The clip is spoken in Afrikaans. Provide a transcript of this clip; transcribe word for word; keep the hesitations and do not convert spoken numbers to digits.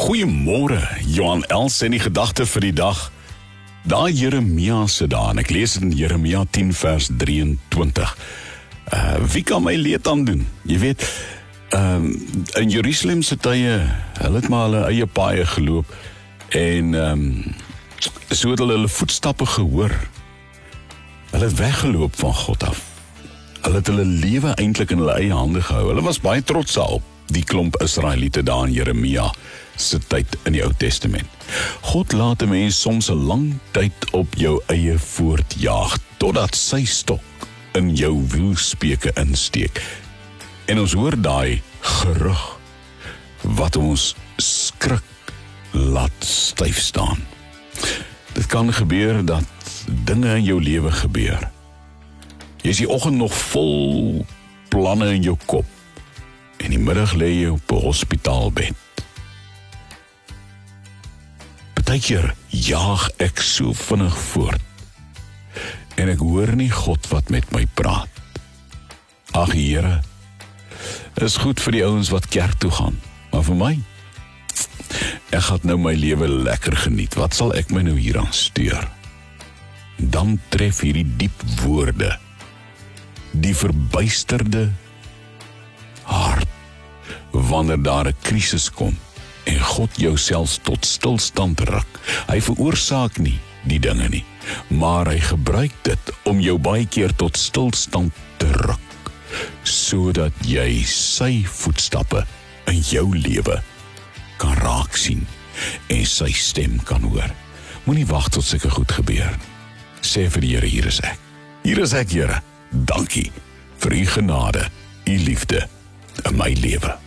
Goeiemôre, Johan Els en die gedagte vir die dag. Daar Jeremia se daar, en ek lees in Jeremia tien vers drieëntwintig. Uh, wie kan my leed aan doen? Jy weet, um, in Jerusalem se tye, hulle het maar hulle eie paaie geloop, en um, so het hulle hulle voetstappe gehoor. Hulle het weggeloop van God af. Hulle het hulle lewe eintlik in hulle eie hande gehou. Hulle was baie trots daarop, die klomp Israeliete daar in Jeremia se tyd in die Ou Testament. God laat 'n mens soms 'n lang tyd op jou eie voortjaag, totdat sy stok in jou wielspeke insteek. En ons hoor daai gerug, wat ons skrik laat styf staan. Dit kan gebeur dat dinge in jou lewe gebeur. Jy is die oggend nog vol planne in jou kop, en die middag lê jy op 'n hospitaalbed. Partykeer jaag ek so vinnig voort, en ek hoor nie God wat met my praat. Ag Here, is goed vir die ouens wat kerk toe gaan, maar vir my, ek gaan nou my lewe lekker geniet. Wat sal ek my nou hieraan steur? Dan tref hierdie diep woorde die verbuisterde hart, wanneer daar 'n krisis kom en God jou selfs tot stilstand ruk. Hy veroorsaak nie die dinge nie, maar hy gebruik dit om jou baie keer tot stilstand te ruk, sodat jy sy voetstappe in jou lewe kan raak sien en sy stem kan hoor. Moenie wag tot sulke goed gebeur. Sê vir die Here, hier is ek. Hier is ek, Here. Dankie vir u genade, u liefde in my lewe.